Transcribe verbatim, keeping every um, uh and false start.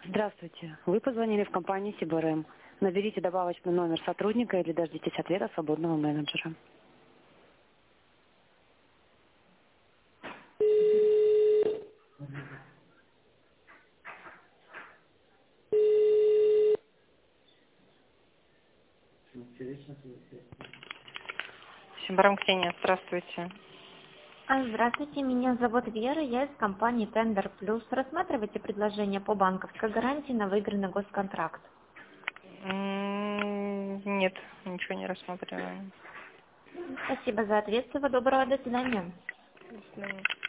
Здравствуйте. Вы позвонили в компанию СибРМ. Наберите добавочный номер сотрудника или дождитесь ответа свободного менеджера. Сибарам Ксения, здравствуйте. А, Здравствуйте, меня зовут Вера, я из компании Tender Plus. Рассматривайте предложение по банковской гарантии на выигранный госконтракт. М, Нет, ничего не рассматриваем. Спасибо за ответ, всего доброго, до свидания. До свидания.